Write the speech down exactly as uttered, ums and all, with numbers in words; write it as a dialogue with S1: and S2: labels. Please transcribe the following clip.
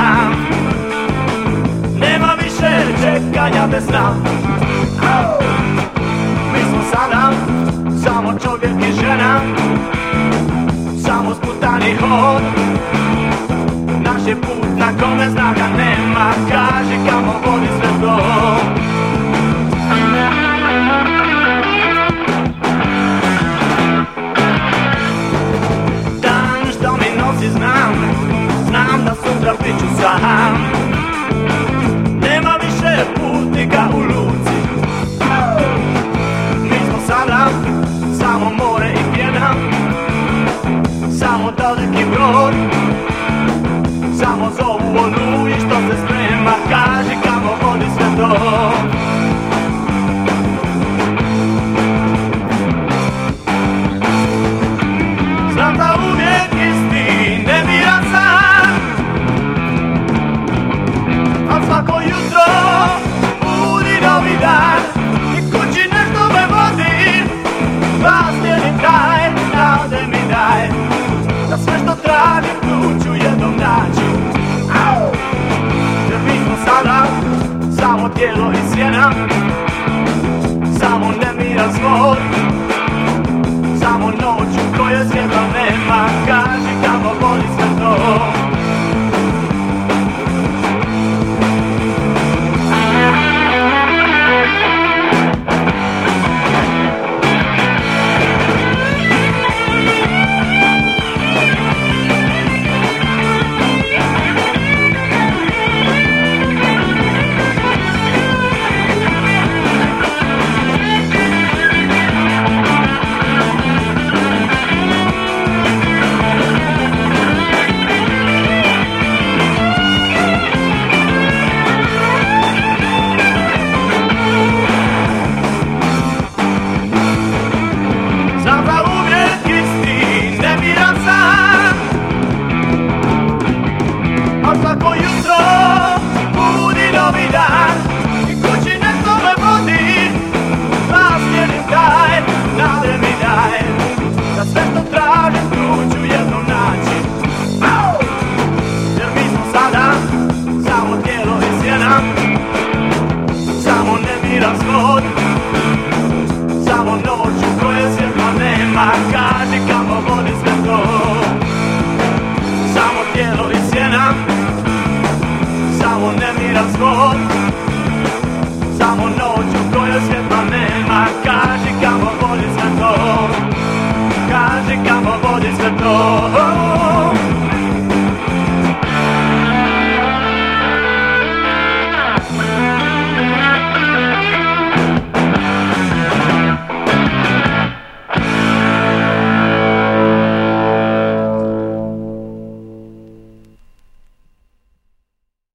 S1: sam. Nema više čekanja bez sna. Mi smo sada samo čovjek i žena, samo sputani hod. Naš je put na kome zna ga nema, kaži kamo vodi sve to. Dan što mi nosi znam, znam da sutra bit ću sam. Nema više putnika u luci. Mi smo sada samo more i pjena, samo daleki brod, samo zovu oluji što se sprema, kaži kamo vodi sve to. Znam da uvijek isti, ne miran sam, al svako jutro budi novi dan i kući nešto me vodi. Glas njeni taj, nade mi daj, da sve što tražim tu ću jednom naći. Jer mi smo sada samo tijelo i sjena, samo nemiran zvon, samo noć u kojoj svjetla nema, kaži kamo vodi sve to. Svako jutro